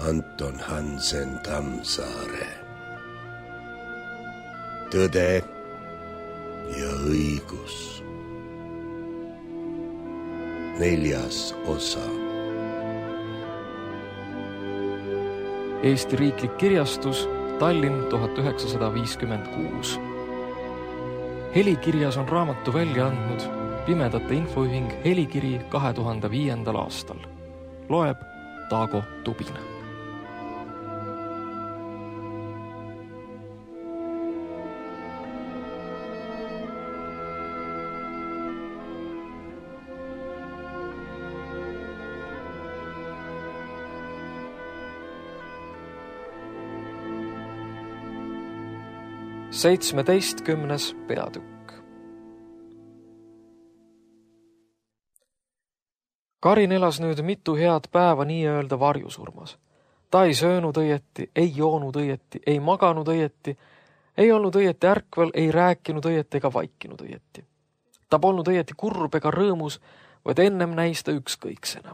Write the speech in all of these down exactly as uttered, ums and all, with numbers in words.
Anton Hansen Tammsaare. Tõde ja õigus. Neljas osa. Eesti Riiklik Kirjastus, Tallinn tuhat üheksasada viiskümmend kuus. Helikirjas on raamatu välja andnud Pimedate Infoühing Helikiri kahe tuhande viiendal aastal. Loeb Taago Tubin. Seitsmeteistkümnes peatükk. Karin elas nüüd mitu head päeva nii-öelda varjusurmas. Ta ei söönud õieti, ei joonud õieti, ei maganud õieti, ei olnud õieti ärkvel, ei rääkinud õieti ega vaikinud õieti. Ta polnud õieti kurb ega rõõmus, vaid ennem näis ta ükskõiksena.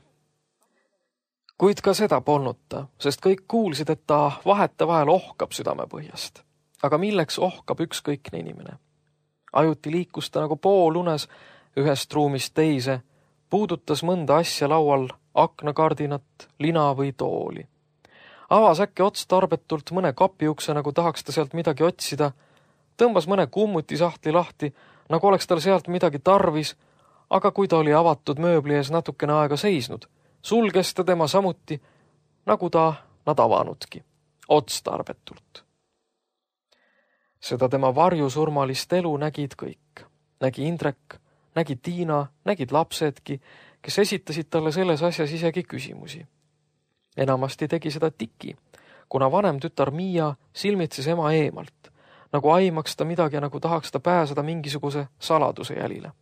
Kuid ka seda polnud ta, sest kõik kuulsid, et ta vahetevahel ohkab südamepõhjast. Aga milleks ohkab ükskõikne inimene? Ajuti liikus ta nagu poolunes ühest ruumist teise, puudutas mõnda asja laual, aknakardinat, lina või tooli. Avas äkki otstarbetult mõne kapiukse, nagu tahaks ta sealt midagi otsida, tõmbas mõne kummutisahtli lahti, nagu oleks tal sealt midagi tarvis, aga kui ta oli avatud mööbli ees natukene aega seisnud, sulges ta tema samuti, nagu ta nad avanudki, otstarbetult. Seda tema varjusurmalist elu nägid kõik. Nägi Indrek, nägi Tiina, nägid lapsedki, kes esitasid talle selles asjas isegi küsimusi. Enamasti tegi seda Tiki, kuna vanem tütar Miia silmitses ema eemalt, nagu aimaks ta midagi ja nagu tahaks ta pääseda mingisuguse saladuse jälile.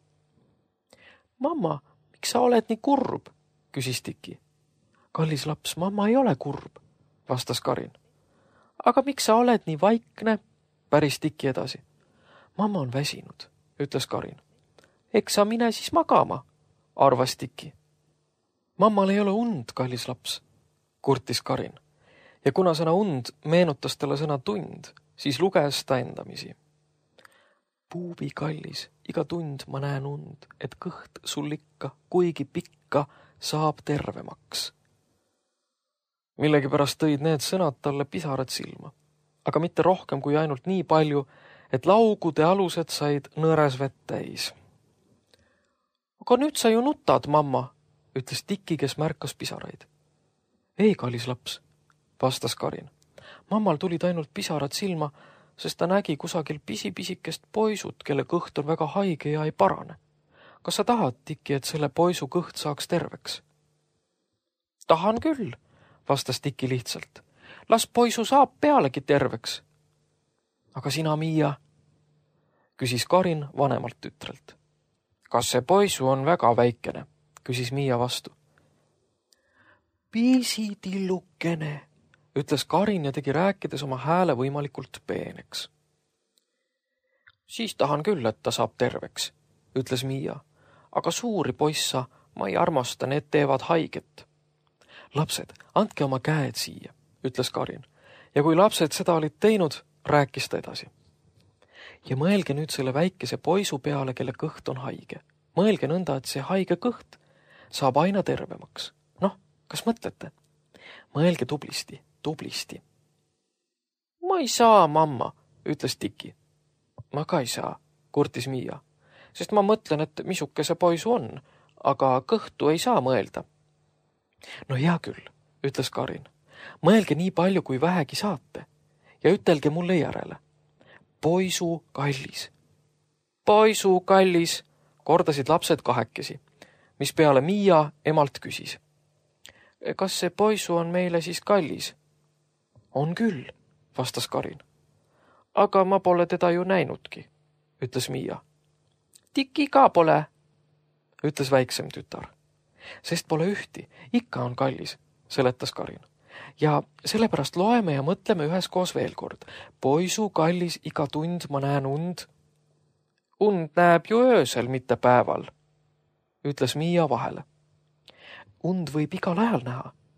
Mamma, miks sa oled nii kurb? Küsis Tiki. Kallis laps, mamma ei ole kurb, vastas Karin. Aga miks sa oled nii vaikne? Päris Tiki edasi. Mamma on väsinud, ütles Karin. Eks sa mine siis magama, arvas Tiki. Mammal ei ole und, kallis laps, kurtis Karin. Ja kuna sõna und meenutas talle sõna tund, siis luges ta endamisi. Puubi kallis, iga tund ma näen und, et kõht sul ikka, kuigi pikka, saab tervemaks. Millegipärast tõid need sõnad talle pisarad silma. Aga mitte rohkem kui ainult nii palju, et laugude alused said nõõres vett täis. Aga nüüd sa ju nutad, mamma, ütles Tiki, kes märkas pisaraid. Ei, kallis laps, vastas Karin. Mammal tulid ainult pisarad silma, sest ta nägi kusagil pisipisikest poisut, kelle kõht on väga haige ja ei parane. Kas sa tahad, Tiki, et selle poisu kõht saaks terveks? Tahan küll, vastas Tiki lihtsalt. Las poisu saab pealegi terveks. Aga sina, Miia, küsis Karin vanemalt tütrelt. Kas see poisu on väga väikene, küsis Miia vastu. Pisitillukene, ütles Karin ja tegi rääkides oma hääle võimalikult peeneks. Siis tahan küll, et ta saab terveks, ütles Miia. Aga suuri poissa ma ei armasta, need teevad haiget. Lapsed, andke oma käed siia, ütles Karin. Ja kui lapsed seda olid teinud, rääkis ta edasi. Ja mõelge nüüd selle väikese poisu peale, kelle kõht on haige. Mõelge nõnda, et see haige kõht saab aina tervemaks. Noh, kas mõtlete? Mõelge tublisti, tublisti. Ma ei saa, mamma, ütles Tiki. Ma ka ei saa, kurtis Miia, sest ma mõtlen, et misuke see poisu on, aga kõhtu ei saa mõelda. No hea küll, ütles Karin. Mõelge nii palju, kui vähegi saate ja ütelge mulle järele. Poisu kallis. Poisu kallis, kordasid lapsed kahekesi, mis peale Miia emalt küsis. Kas see poisu on meile siis kallis? On küll, vastas Karin. Aga ma pole teda ju näinudki, ütles Miia. Tiki ka pole, ütles väiksem tütar. Sest pole ühti, ikka on kallis, seletas Karin. Ja sellepärast loeme ja mõtleme üheskoos veel kord. Poisu kallis, iga tund ma näen und. Und näeb ju öösel, mitte päeval, ütles Miia vahele. Und võib igal ajal näha,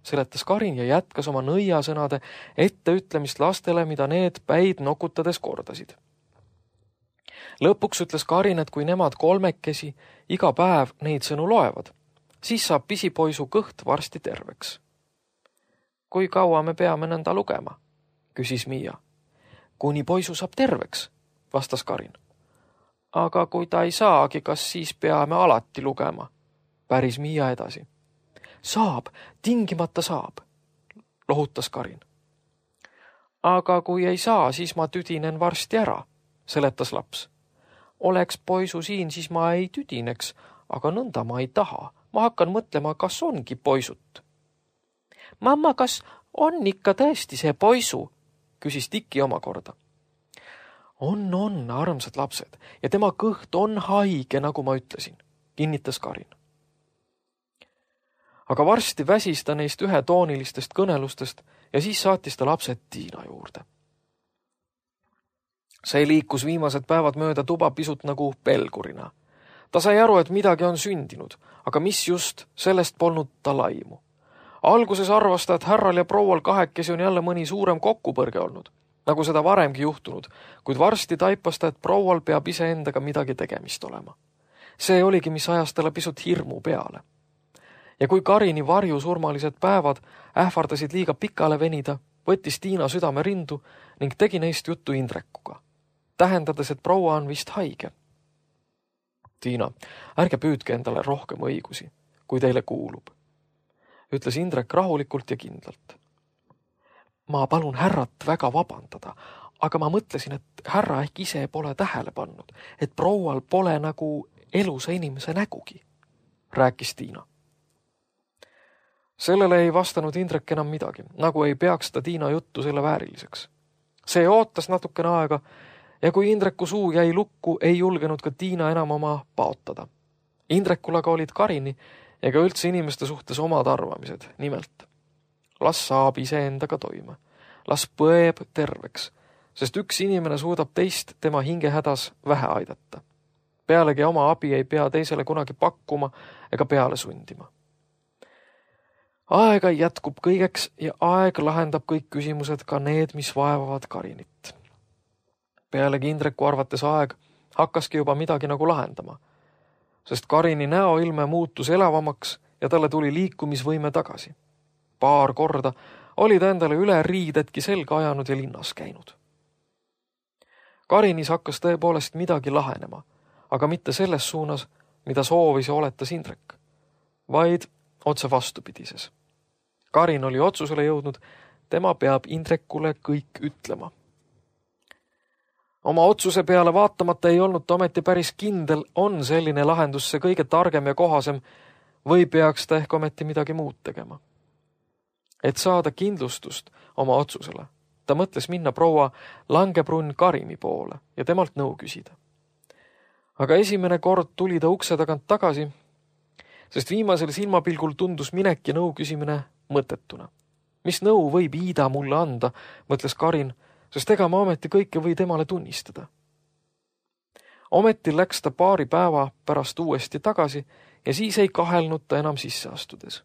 seletas Karin ja jätkas oma nõiasõnade etteütlemist lastele, mida need päid nokutades kordasid. Lõpuks ütles Karin, et kui nemad kolmekesi iga päev neid sõnu loevad, siis saab pisipoisu kõht varsti terveks. Kui kaua me peame nõnda lugema? Küsis Miia. Kuni poisu saab terveks, vastas Karin. Aga kui ta ei saagi, kas siis peame alati lugema? Päris Miia edasi. Saab, tingimata saab, lohutas Karin. Aga kui ei saa, siis ma tüdinen varsti ära, seletas laps. Oleks poisu siin, siis ma ei tüdineks, aga nõnda ma ei taha. Ma hakkan mõtlema, kas ongi poisut. Mamma, kas on ikka tõesti see poisu? Küsis Tiki omakorda. On, on, armsad lapsed, ja tema kõht on haige, nagu ma ütlesin, kinnitas Karin. Aga varsti väsis ta neist ühetoonilistest kõnelustest ja siis saatis ta lapsed Tiina juurde. See liikus viimased päevad mööda tuba pisut nagu pelgurina. Ta sai aru, et midagi on sündinud, aga mis just, sellest polnud ta laimu. Alguses arvas ta, et härral ja proual kahekesi on jälle mõni suurem kokkupõrge olnud, nagu seda varemgi juhtunud, kuid varsti taipas ta, et proual peab iseendaga midagi tegemist olema. See oligi, mis ajas talle pisut hirmu peale. Ja kui Karini varjusurmalised päevad ähvardasid liiga pikale venida, võttis Tiina südame rindu ning tegi neist juttu Indrekuga, tähendades, et proua on vist haige. Tiina, ärge püüdke endale rohkem õigusi, kui teile kuulub, ütles Indrek rahulikult ja kindlalt. Ma palun härrat väga vabandada, aga ma mõtlesin, et härra ehk ise pole tähele pannud, et proual pole nagu elusa inimese nägugi, rääkis Tiina. Sellele ei vastanud Indrek enam midagi, nagu ei peaks ta Tiina juttu selle vääriliseks. See ootas natukene aega ja kui Indreku suu jäi lukku, ei julgenud ka Tiina enam oma paotada. Indrekul aga olid Karini ega üldse inimeste suhtes omad arvamised, nimelt. Las saab iseendaga toime. Las põeb terveks, sest üks inimene suudab teist tema hingehädas vähe aidata. Pealegi oma abi ei pea teisele kunagi pakkuma ega peale sundima. Aega jätkub kõigeks ja aeg lahendab kõik küsimused, ka need, mis vaevavad Karinit. Pealegi Indreku arvates aeg hakkaski juba midagi nagu lahendama, sest Karini näoilme muutus elavamaks ja talle tuli liikumisvõime tagasi. Paar korda oli ta endale üle riidetki selga ajanud ja linnas käinud. Karinis hakkas tõepoolest midagi lahenema, aga mitte selles suunas, mida soovis ja oletas Indrek, vaid otse vastupidises. Karin oli otsusele jõudnud, tema peab Indrekule kõik ütlema. Oma otsuse peale vaatamata ei olnud ta ometi päris kindel, on selline lahendus see kõige targem ja kohasem või peaks ta ehk ometi midagi muud tegema. Et saada kindlustust oma otsusele, ta mõtles minna proua Langebrunn Karimi poole ja temalt nõu küsida. Aga esimene kord tuli ta ukse tagant tagasi, sest viimasel silmapilgul tundus minek ja nõu küsimine mõttetuna. Mis nõu võib Iida mulle anda, mõtles Karin, sest ega ma ometi kõike või temale tunnistada. Ometi läks ta paari päeva pärast uuesti tagasi ja siis ei kahelnud ta enam sisse astudes.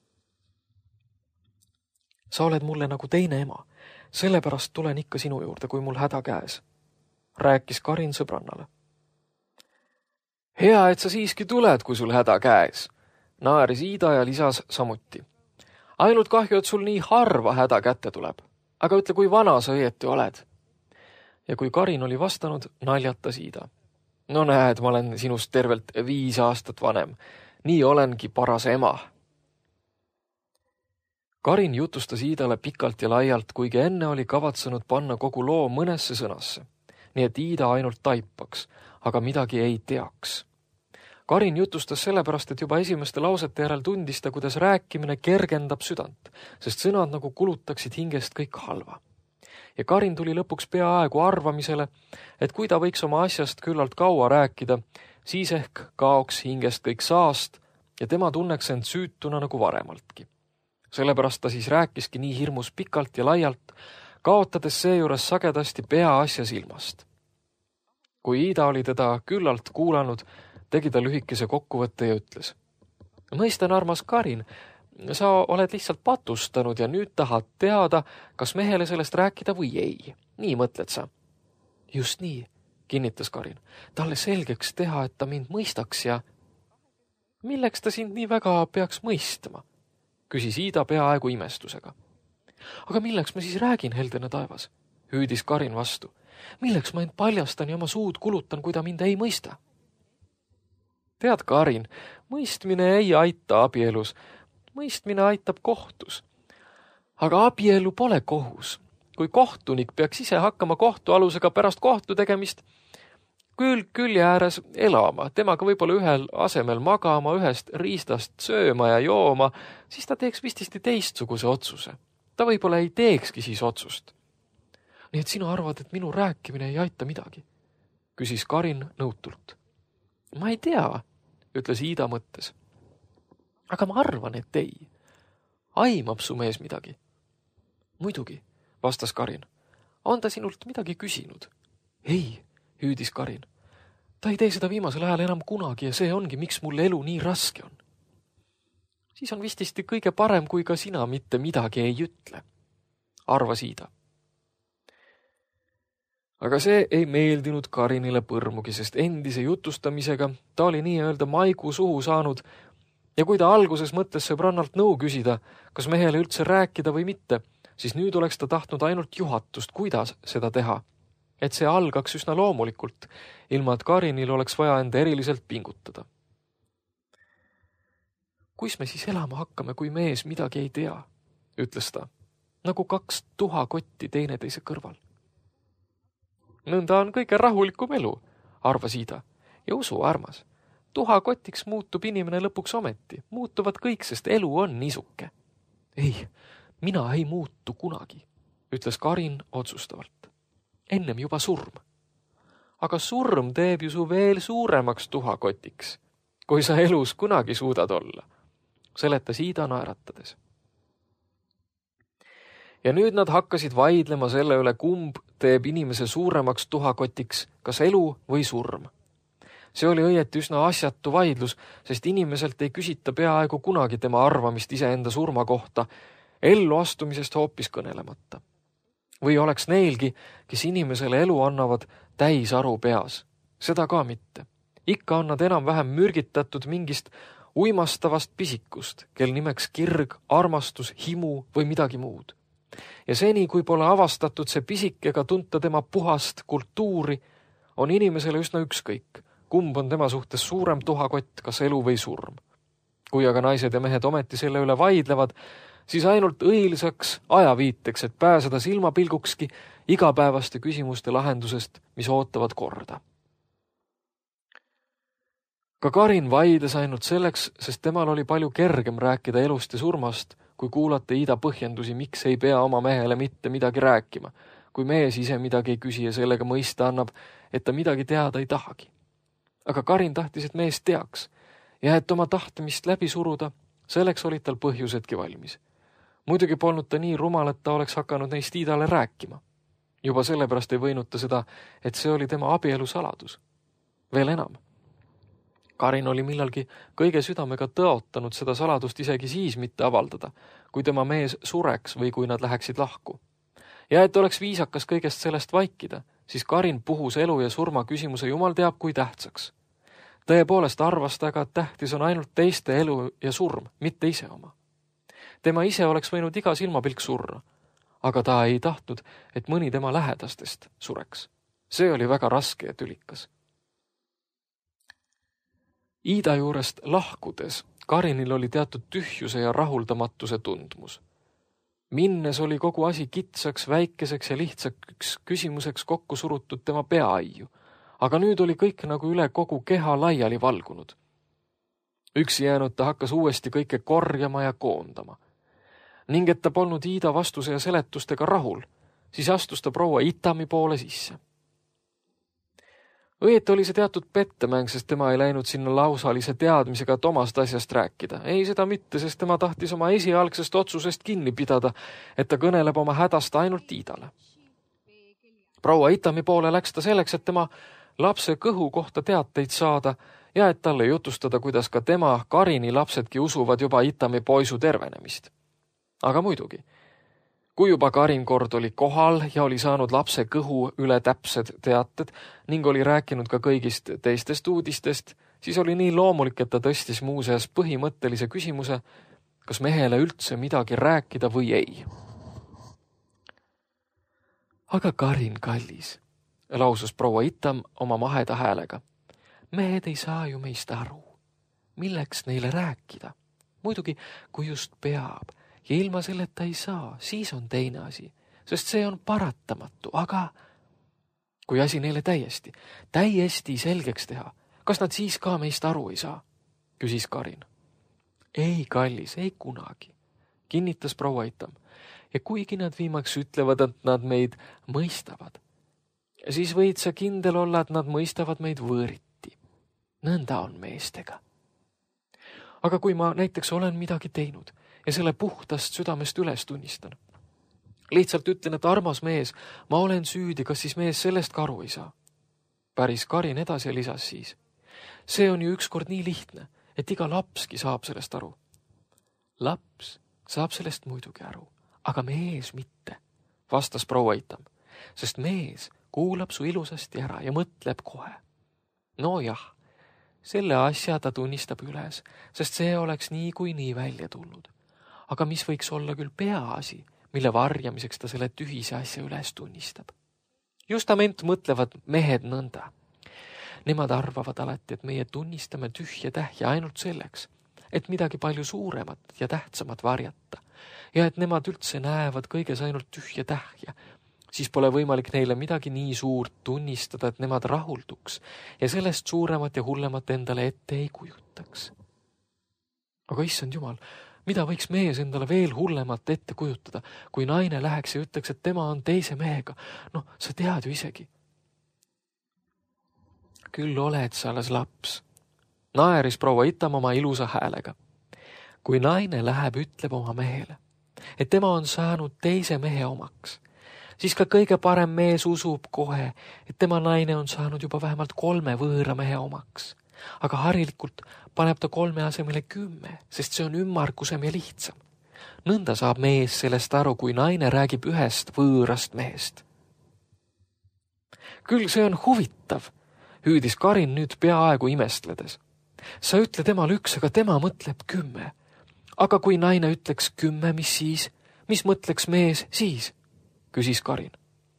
Sa oled mulle nagu teine ema, sellepärast tulen ikka sinu juurde, kui mul häda käes, rääkis Karin sõbrannale. Hea, et sa siiski tuled, kui sul häda käes, naeris Iida ja lisas samuti. Ainult kahju, et sul nii harva häda kätte tuleb, aga ütle, kui vana sa õieti oled. Ja kui Karin oli vastanud, naljatas Iida. No näed, ma olen sinust tervelt viis aastat vanem, nii olengi paras ema. Karin jutustas Iidale pikalt ja laialt, kuigi enne oli kavatsenud panna kogu loo mõnesse sõnasse, nii et Iida ainult taipaks, aga midagi ei teaks. Karin jutustas sellepärast, et juba esimeste lausete järel tundis ta, kuidas rääkimine kergendab südant, sest sõnad nagu kulutaksid hingest kõik halva. Ja Karin tuli lõpuks peaaegu arvamisele, et kui ta võiks oma asjast küllalt kaua rääkida, siis ehk kaoks hingest kõik saast ja tema tunneks end süütuna nagu varemaltki. Sellepärast ta siis rääkiski nii hirmus pikalt ja laialt, kaotades seejuures sagedasti pea asja silmast. Kui Iida oli teda küllalt kuulanud, tegi ta lühikese kokkuvõtte ja ütles. Mõistan, armas Karin, sa oled lihtsalt patustanud ja nüüd tahad teada, kas mehele sellest rääkida või ei. Nii mõtled sa? Just nii, kinnitas Karin. Talle selgeks teha, et ta mind mõistaks ja... Milleks ta sind nii väga peaks mõistma? Küsis Iida peaaegu imestusega. Aga milleks ma siis räägin, heldene taevas? Hüüdis Karin vastu. Milleks ma end paljastan ja oma suud kulutan, kui ta mind ei mõista? Tead, Karin, mõistmine ei aita abielus. Mõistmine aitab kohtus. Aga abielu pole kohus. Kui kohtunik peaks ise hakkama kohtualusega pärast kohtu tegemist, küll külje ääres elama, temaga võib-olla ühel asemel magama, ühest riistast sööma ja jooma, siis ta teeks vististi teistsuguse otsuse. Ta võib-olla ei teekski siis otsust. Nii et sina arvad, et minu rääkimine ei aita midagi? Küsis Karin nõutult. Ma ei tea, ütles Iida mõttes. Aga ma arvan, et ei. Aimab su mees midagi? Muidugi, vastas Karin. On ta sinult midagi küsinud? Ei, hüüdis Karin. Ta ei tee seda viimasel ajal enam kunagi ja see ongi, miks mul elu nii raske on. Siis on vististi kõige parem, kui ka sina mitte midagi ei ütle, arvas Iida. Aga see ei meeldinud Karinile põrmugi, sest endise jutustamisega ta oli nii-öelda maigu suhu saanud ja kui ta alguses mõtles sõbrannalt nõu küsida, kas mehele üldse rääkida või mitte, siis nüüd oleks ta tahtnud ainult juhatust, kuidas seda teha, et see algaks üsna loomulikult, ilma et Karinil oleks vaja enda eriliselt pingutada. Kuis me siis elama hakkame, kui mees midagi ei tea, ütles ta, nagu kaks tuhakotti teineteise kõrval. Nõnda on kõige rahulikum elu, arvas Iida, ja usu, armas. Tuhakotiks muutub inimene lõpuks ometi, muutuvad kõik, sest elu on niisuke. Ei, mina ei muutu kunagi, ütles Karin otsustavalt. Ennem juba surm. Aga surm teeb ju su veel suuremaks tuhakotiks, kui sa elus kunagi suudad olla, seletas Iida naeratades. Ja nüüd nad hakkasid vaidlema selle üle, kumb teeb inimese suuremaks tuhakotiks, kas elu või surm. See oli õieti üsna asjatu vaidlus, sest inimeselt ei küsita peaaegu kunagi tema arvamist iseenda surma kohta, ellu astumisest hoopis kõnelemata. Või oleks neilgi, kes inimesele elu annavad täis aru peas. Seda ka mitte. Ikka on nad enam-vähem mürgitatud mingist uimastavast pisikust, kel nimeks kirg, armastus, himu või midagi muud. Ja seni, kui pole avastatud see pisik ega tunta tema puhast kultuuri, on inimesele üsna ükskõik, kumb on tema suhtes suurem tuhakott, kas elu või surm. Kui aga naised ja mehed ometi selle üle vaidlevad, siis ainult õilsaks ajaviiteks, et pääseda silmapilgukski igapäevaste küsimuste lahendusest, mis ootavad korda. Ka Karin vaidles ainult selleks, sest temal oli palju kergem rääkida elust ja surmast, kui kuulata Iida põhjendusi, miks ei pea oma mehele mitte midagi rääkima, kui mees ise midagi ei küsi ja sellega mõista annab, et ta midagi teada ei tahagi. Aga Karin tahtis, et mees teaks ja et oma tahtmist läbi suruda, selleks olid tal põhjusedki valmis. Muidugi polnud ta nii rumal, et ta oleks hakanud neist Iidale rääkima. Juba sellepärast ei võinud ta seda, et see oli tema abielu saladus. Veel enam. Karin oli millalgi kõige südamega tõotanud seda saladust isegi siis mitte avaldada, kui tema mees sureks või kui nad läheksid lahku. Ja et oleks viisakas kõigest sellest vaikida, siis Karin puhus elu ja surma küsimuse jumal teab kui tähtsaks. Tõepoolest arvas ta aga, et tähtis on ainult teiste elu ja surm, mitte ise oma. Tema ise oleks võinud iga silmapilk surra, aga ta ei tahtnud, et mõni tema lähedastest sureks. See oli väga raske ja tülikas. Iida juurest lahkudes Karinil oli teatud tühjuse ja rahuldamatuse tundmus. Minnes oli kogu asi kitsaks, väikeseks ja lihtsaks küsimuseks kokku surutud tema peaaiu, aga nüüd oli kõik nagu üle kogu keha laiali valgunud. Üksi jäänud ta hakkas uuesti kõike korjama ja koondama. Ning et ta polnud Iida vastuse ja seletustega rahul, siis astus ta proua Itami poole sisse. Õieti oli see teatud pettemäng, sest tema ei läinud sinna lausalise teadmisega, et omast asjast rääkida. Ei seda mitte, sest tema tahtis oma esialgsest otsusest kinni pidada, et ta kõneleb oma hädast ainult Iidale. Proua Itami poole läks ta selleks, et tema lapse kõhu kohta teateid saada ja et talle jutustada, kuidas ka tema Karini lapsedki usuvad juba Itami poisu tervenemist. Aga muidugi, kui juba Karin kord oli kohal ja oli saanud lapse kõhu üle täpsed teated ning oli rääkinud ka kõigist teistest uudistest, siis oli nii loomulik, et ta tõstis muuseas põhimõttelise küsimuse, kas mehele üldse midagi rääkida või ei. Aga Karin kallis, lausus proua Itam oma maheda häälega. Mehed ei saa ju meist aru. Milleks neile rääkida? Muidugi, kui just peab ja ilma selleta ei saa, siis on teine asi, sest see on paratamatu, aga kui asi neile täiesti, täiesti selgeks teha, kas nad siis ka meist aru ei saa, küsis Karin. Ei, kallis, ei kunagi, kinnitas proua Itam. Ja kuigi nad viimaks ütlevad, et nad meid mõistavad, siis võid sa kindel olla, et nad mõistavad meid võõriti. Nõnda on meestega. Aga kui ma näiteks olen midagi teinud ja selle puhtast südamest üles tunnistan, lihtsalt ütlen, et armas mees, ma olen süüdi, kas siis mees sellest ka aru ei saa. Päris Karin edasi ja lisas siis. See on ju ükskord nii lihtne, et iga lapski saab sellest aru. Laps saab sellest muidugi aru, aga mees mitte, vastas proua Itam, sest mees kuulab su ilusasti ära ja mõtleb kohe. No jah, selle asja ta tunnistab üles, sest see oleks nii kui nii välja tulnud. Aga mis võiks olla küll peaasi, mille varjamiseks ta selle tühise asja üles tunnistab? Justament mõtlevad mehed nõnda. Nemad arvavad alati, et meie tunnistame tühja tähja ainult selleks, et midagi palju suuremat ja tähtsamat varjata ja et nemad üldse näevad kõiges ainult tühja tähja, siis pole võimalik neile midagi nii suurt tunnistada, et nemad rahulduks ja sellest suuremat ja hullemat endale ette ei kujutaks. Aga issand jumal, mida võiks mees endale veel hullemat ette kujutada, kui naine läheks ja ütleks, et tema on teise mehega? Noh, sa tead ju isegi. Küll oled sa alles laps, naeris proua Itam oma ilusa häälega. Kui naine läheb, ütleb oma mehele, et tema on saanud teise mehe omaks, siis ka kõige parem mees usub kohe, et tema naine on saanud juba vähemalt kolme võõra mehe omaks. Aga harilikult paneb ta kolme asemele kümme, sest see on ümmargusem ja lihtsam. Nõnda saab mees sellest aru, kui naine räägib ühest võõrast mehest. Küll see on huvitav, hüüdis Karin nüüd peaaegu imestledes. Sa ütle temal üks, aga tema mõtleb kümme. Aga kui naine ütleks kümme, mis siis? Mis mõtleks mees siis? Küsis Karin.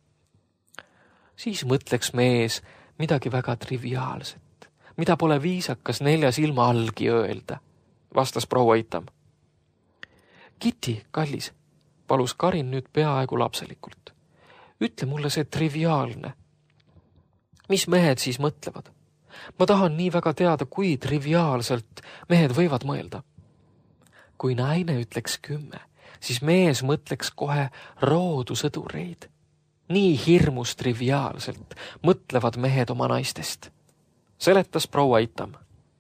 Siis mõtleks mees midagi väga triviaalset, mida pole viisakas nelja silma allgi öelda, vastas proua Itam. Kitty, kallis, palus Karin nüüd peaaegu lapselikult. Ütle mulle see triviaalne. Mis mehed siis mõtlevad? Ma tahan nii väga teada, kui triviaalselt mehed võivad mõelda. Kui naine ütleks kümme, siis mees mõtleks kohe roodusõdureid. Nii hirmus triviaalselt mõtlevad mehed oma naistest, seletas proua Itam.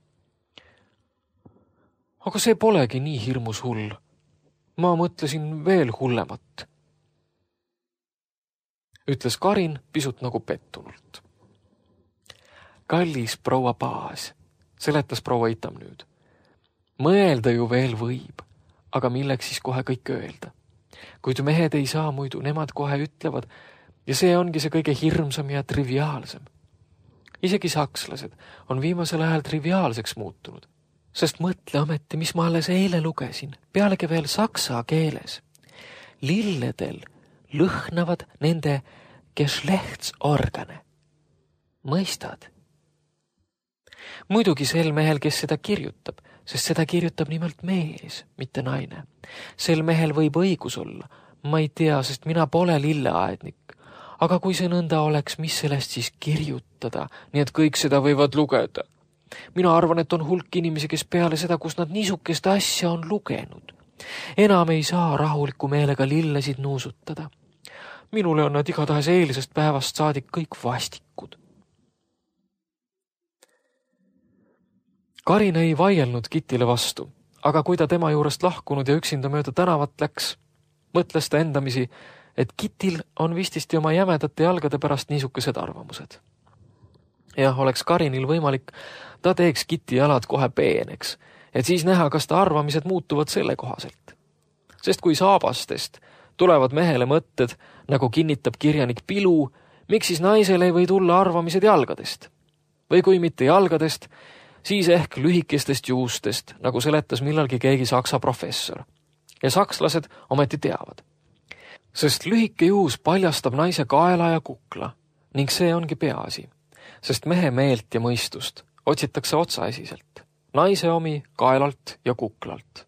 Aga see polegi nii hirmus hull. Ma mõtlesin veel hullemat, ütles Karin pisut nagu pettunult. Kallis proua Paas, seletas proua Itam nüüd. Mõelda ju veel võib, aga milleks siis kohe kõik öelda? Kuid mehed ei saa muidu, nemad kohe ütlevad ja see ongi see kõige hirmsam ja triviaalsem. Isegi sakslased on viimasel ajal triviaalseks muutunud, sest mõtle ometi, mis ma alles eile lugesin, pealegi veel saksa keeles. Lilledel lõhnavad nende geschlechtsorgane. Mõistad? Muidugi sel mehel, kes seda kirjutab, sest seda kirjutab nimelt mees, mitte naine. Sel mehel võib õigus olla. Ma ei tea, sest mina pole lilleaednik. Aga kui see nõnda oleks, mis sellest siis kirjutada, nii et kõik seda võivad lugeda? Mina arvan, et on hulk inimesi, kes peale seda, kus nad niisukest asja on lugenud. Enam ei saa rahuliku meelega lillesid nuusutada. Minule on nad igatahes eelisest päevast saadik kõik vastikud. Karin ei vaielnud Kitile vastu, aga kui ta tema juurest lahkunud ja üksinda mööda tänavat läks, mõtles ta endamisi, et Kitil on vististi oma jämedate jalgade pärast niisugused arvamused. Jah, oleks Karinil võimalik, ta teeks Kiti jalad kohe peeneks, et siis näha, kas ta arvamised muutuvad selle kohaselt. Sest kui saabastest tulevad mehele mõtted, nagu kinnitab kirjanik Pilu, miks siis naisele ei või tulla arvamised jalgadest? Või kui mitte jalgadest, siis ehk lühikestest juustest, nagu seletas millalgi keegi saksa professor. Ja sakslased ometi teavad. Sest lühike juus paljastab naise kaela ja kukla ning see ongi peaasi. Sest mehe meelt ja mõistust otsitakse otsaesiselt. Naise omi kaelalt ja kuklalt.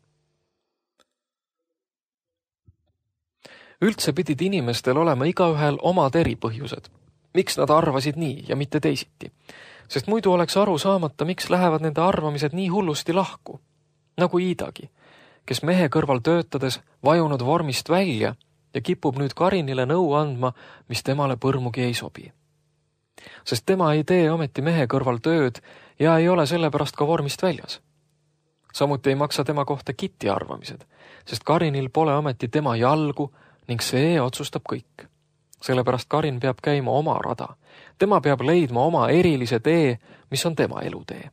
Üldse pidid inimestel olema igaühel omad eripõhjused. Miks nad arvasid nii ja mitte teisiti? Sest muidu oleks aru saamata, miks lähevad nende arvamised nii hullusti lahku. Nagu Iidagi, kes mehe kõrval töötades vajunud vormist välja ja kipub nüüd Karinile nõu andma, mis temale põrmugi ei sobi. Sest tema ei tee ometi mehe kõrval tööd ja ei ole sellepärast ka vormist väljas. Samuti ei maksa tema kohta Kiti arvamised, sest Karinil pole ometi tema jalgu ning see otsustab kõik. Sellepärast Karin peab käima oma rada. Tema peab leidma oma erilise tee, mis on tema elutee.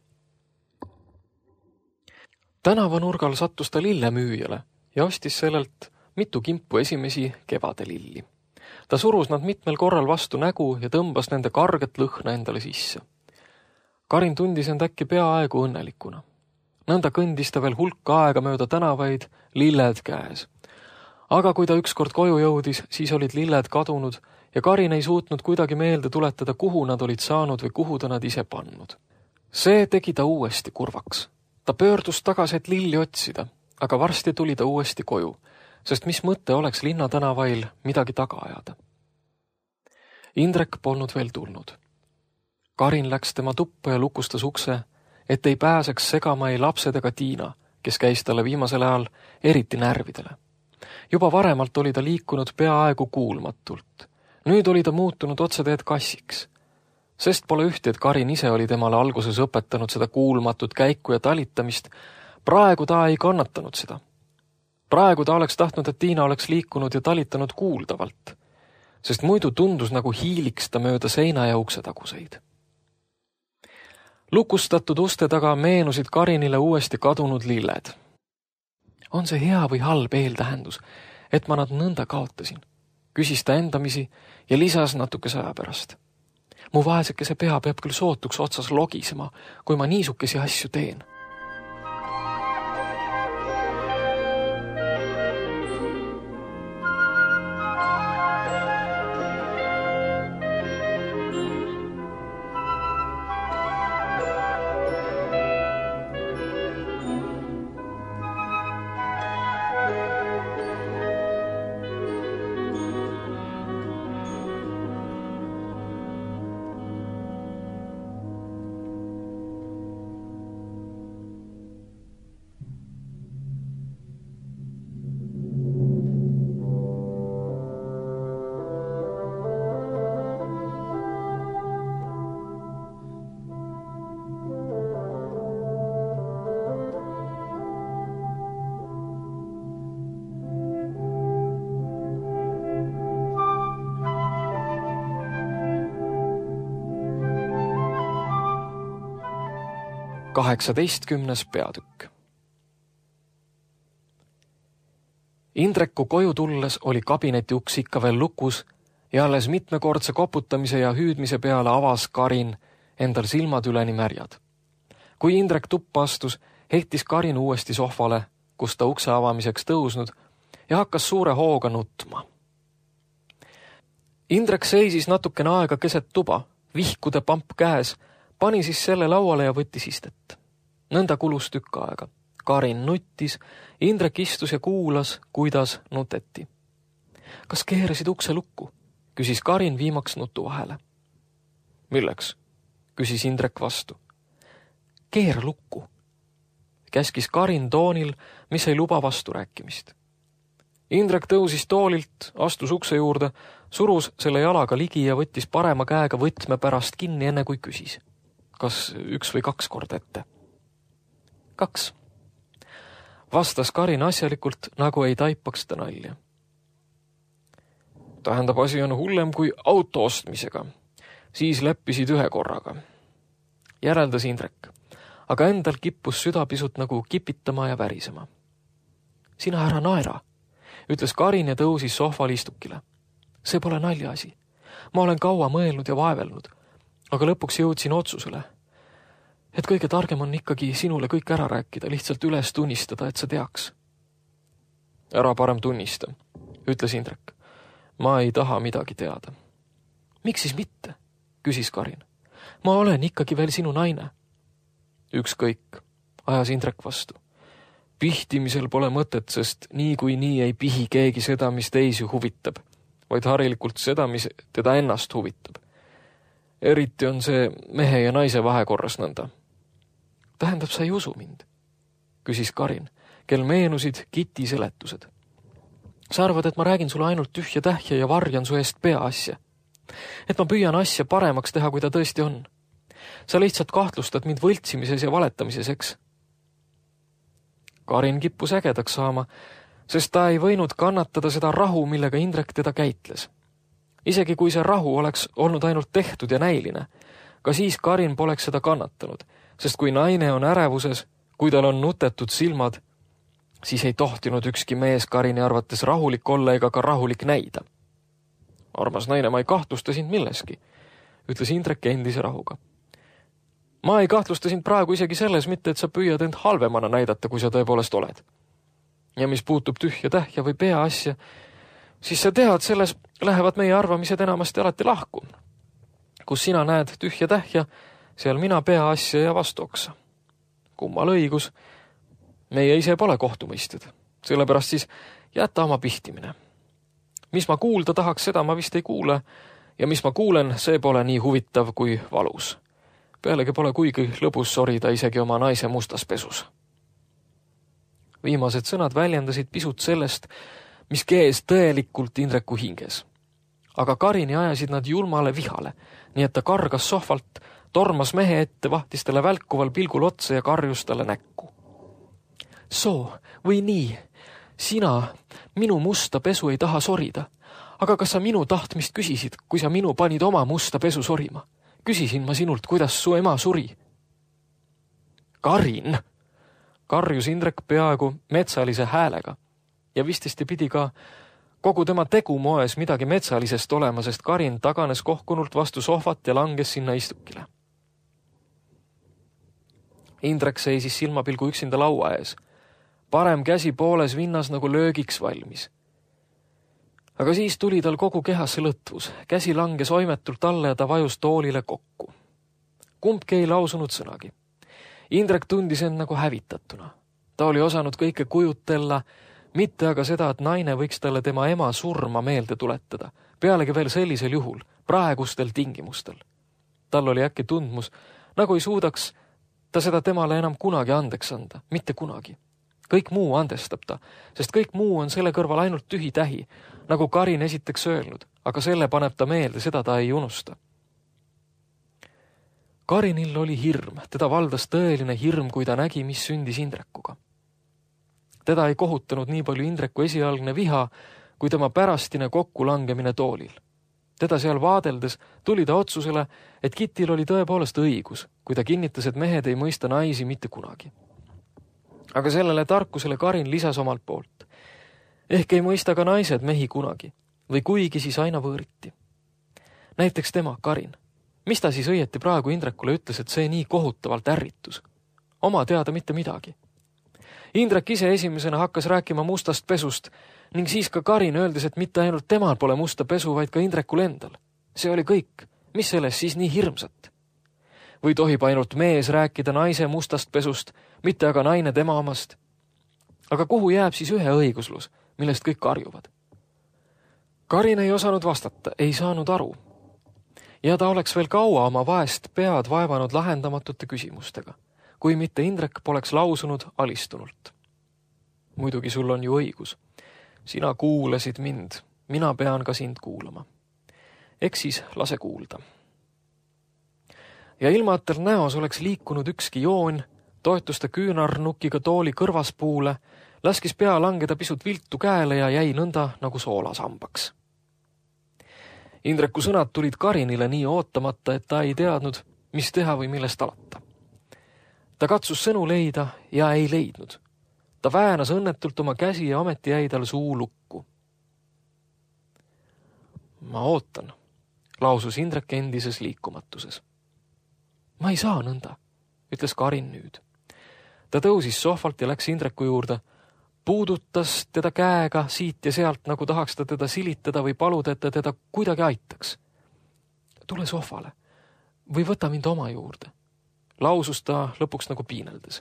Tänavanurgal sattus ta lillemüüjale ja ostis sellelt mitu kimpu esimesi kevadelilli. Ta surus nad mitmel korral vastu nägu ja tõmbas nende karget lõhna endale sisse. Karin tundis end äkki peaaegu õnnelikuna. Nõnda kõndis ta veel hulka aega mööda tänavaid, lilled käes. Aga kui ta ükskord koju jõudis, siis olid lilled kadunud ja Karin ei suutnud kuidagi meelde tuletada, kuhu nad olid saanud või kuhu ta nad ise pannud. See tegi ta uuesti kurvaks. Ta pöördus tagasi, et lilli otsida, aga varsti tuli ta uuesti koju, sest mis mõte oleks linnatänavail midagi taga ajada. Indrek polnud veel tulnud. Karin läks tema tuppa ja lukustas ukse, et ei pääseks segama ei lapsed ega Tiina, kes käis talle viimasel ajal eriti närvidele. Juba varemalt oli ta liikunud peaaegu kuulmatult. Nüüd oli ta muutunud otseteed kassiks. Sest pole ühti, et Karin ise oli temale alguses õpetanud seda kuulmatut käiku ja talitamist. Praegu ta ei kannatanud seda. Praegu ta oleks tahtnud, et Tiina oleks liikunud ja talitanud kuuldavalt. Sest muidu tundus nagu hiiliks ta mööda seina ja ukse taguseid. Lukustatud uste taga meenusid Karinile uuesti kadunud lilled. On see hea või halb eeltähendus, et ma nad nõnda kaotasin? Küsis ta endamisi ja lisas natuke aja pärast. Mu vaesekese pea peab küll sootuks otsas logisema, kui ma niisukesi asju teen. kaheksateistkümnes peatükk. Indreku koju tulles oli kabineti uks ikka veel lukus ja alles mitmekordse koputamise ja hüüdmise peale avas Karin endal silmad üleni märjad. Kui Indrek tuppa astus, heitis Karin uuesti sohvale, kus ta ukse avamiseks tõusnud ja hakkas suure hooga nutma. Indrek seisis natukene aega keset tuba, vihkude pamp käes, pani siis selle lauale ja võttis istet. Nõnda kulus tükk aega. Karin nuttis, Indrek istus ja kuulas, kuidas nuteti. Kas keerasid ukse lukku? Küsis Karin viimaks nutu vahele. Milleks? Küsis Indrek vastu. Keera lukku. Käskis Karin toonil, mis ei luba vastu rääkimist. Indrek tõusis toolilt, astus ukse juurde, surus selle jalaga ligi ja võttis parema käega võtme pärast kinni, enne kui küsis. Kas üks või kaks korda ette? Kaks. Vastas Karin asjalikult, nagu ei taipaks ta nalja. Tähendab, asi on hullem kui auto ostmisega. Siis leppisid ühe korraga. järeldas Indrek, aga endal kippus süda pisut nagu kipitama ja värisema. Sina ära naera, ütles Karin ja tõusis sohval istukile. See pole naljaasi. Ma olen kaua mõelnud ja vaevelnud, aga lõpuks jõudsin otsusele, et kõige targem on ikkagi sinule kõik ära rääkida, lihtsalt üles tunnistada, et sa teaks. Ära parem tunnista, ütles Indrek. Ma ei taha midagi teada. Miks siis mitte, küsis Karin. Ma olen ikkagi veel sinu naine. Ükskõik, ajas Indrek vastu. Pihtimisel pole mõtet, sest nii kui nii ei pihi keegi seda, mis teisi huvitab, vaid harilikult seda, mis teda ennast huvitab. Eriti on see mehe ja naise vahekorras nõnda. Tähendab, sa ei usu mind, küsis Karin, kel meenusid Kiti seletused. Sa arvad, et ma räägin sulle ainult tühja tähja ja varjan su eest peaasja. Et ma püüan asja paremaks teha, kui ta tõesti on. Sa lihtsalt kahtlustad mind võltsimises ja valetamises, eks? Karin kippus ägedaks saama, sest ta ei võinud kannatada seda rahu, millega Indrek teda käitles. Isegi kui see rahu oleks olnud ainult tehtud ja näiline, ka siis Karin poleks seda kannatanud, sest kui naine on ärevuses, kui tal on nutetud silmad, siis ei tohtinud ükski mees Karini arvates rahulik olla ega ka rahulik näida. Armas naine, ma ei kahtlusta sind milleski, ütles Indrek endise rahuga. Ma ei kahtlusta sind praegu isegi selles mitte, et sa püüad end halvemana näidata, kui sa tõepoolest oled. Ja mis puutub tühja tähja või pea asja, siis sa tead, selles lähevad meie arvamised enamasti alati lahku. Kus sina näed tühja tähja, seal mina pea asja ja vastuoksa. Kummal õigus, meie ise pole kohtumõistjad, sellepärast siis jäta oma pihtimine. Mis ma kuulda tahaks, seda ma vist ei kuule, ja mis ma kuulen, see pole nii huvitav kui valus. Pealegi pole kuigi lõbus sorida isegi oma naise mustas pesus. Viimased sõnad väljendasid pisut sellest, mis kees tõelikult Indreku hinges. Aga Karini ajasid nad julmale vihale, nii et ta kargas sohvalt, tormas mehe ette, vahtis talle välkuval pilgul otsa ja karjus talle näkku. Soo, või nii, sina minu musta pesu ei taha sorida, aga kas sa minu tahtmist küsisid, kui sa minu panid oma musta pesu sorima? Küsisin ma sinult, kuidas su ema suri. Karin, karjus Indrek peaaegu metsalise häälega ja vististi pidi ka kogu tema tegu moes midagi metsalisest olema, sest Karin taganes kohkunult vastu sohvat ja langes sinna istukile. Indrek seisis silmapilgu üksinda laua ees, parem käsi pooles vinnas nagu löögiks valmis. Aga siis tuli tal kogu kehasse lõtvus, käsi langes oimetult alla ja ta vajus toolile kokku. Kumbki ei lausunud sõnagi. Indrek tundis end nagu hävitatuna. Ta oli osanud kõike kujutella, mitte aga seda, et naine võiks talle tema ema surma meelde tuletada, pealegi veel sellisel juhul, praegustel tingimustel. Tal oli äkki tundmus, nagu ei suudaks ta seda temale enam kunagi andeks anda, mitte kunagi. Kõik muu andestab ta, sest kõik muu on selle kõrval ainult tühi tähi, nagu Karin esiteks öelnud, aga selle paneb ta meelde, seda ta ei unusta. Karinil oli hirm, teda valdas tõeline hirm, kui ta nägi, mis sündis Indrekuga. Teda ei kohutanud nii palju Indreku esialgne viha, kui tema pärastine kokkulangemine toolil. Teda seal vaadeldes tuli ta otsusele, et Kitil oli tõepoolest õigus, kui ta kinnitas, et mehed ei mõista naisi mitte kunagi. Aga sellele tarkusele Karin lisas omalt poolt. Ehk ei mõista ka naised mehi kunagi, või kuigi siis aina võõriti. Näiteks tema, Karin. Mis ta siis õieti praegu Indrekule ütles, et see nii kohutavalt ärritus? Oma teada mitte midagi. Indrek ise esimesena hakkas rääkima mustast pesust ning siis ka Karin öeldes, et mitte ainult temal pole musta pesu, vaid ka Indrekul endal. See oli kõik. Mis sellest siis nii hirmsat? Või tohib ainult mees rääkida naise mustast pesust, mitte aga naine tema omast? Aga kuhu jääb siis ühe õiguslus, millest kõik karjuvad? Karin ei osanud vastata, ei saanud aru. Ja ta oleks veel kaua oma vaest pead vaevanud lahendamatute küsimustega, kui mitte Indrek poleks lausunud alistunult. Muidugi sul on ju õigus. Sina kuulasid mind, mina pean ka sind kuulama. Eks siis lase kuulda. Ja ilma, et tal näos oleks liikunud ükski joon, toetus ta küünarnukiga tooli kõrvaspuule, laskis pea langeda pisut viltu käele ja jäi nõnda nagu soolasambaks. Indreku sõnad tulid Karinile nii ootamata, et ta ei teadnud, mis teha või millest alata. Ta katsus sõnu leida ja ei leidnud. Ta väänas õnnetult oma käsi ja ometi jäi tal suu lukku. Ma ootan, lausus Indrek endises liikumatuses. Ma ei saa nõnda, ütles Karin nüüd. Ta tõusis sohvalt ja läks Indreku juurde, puudutas teda käega siit ja sealt, nagu tahaks ta teda silitada või paluda, et ta teda kuidagi aitaks. Tule sohvale või võta mind oma juurde, lausus ta lõpuks nagu piineldes.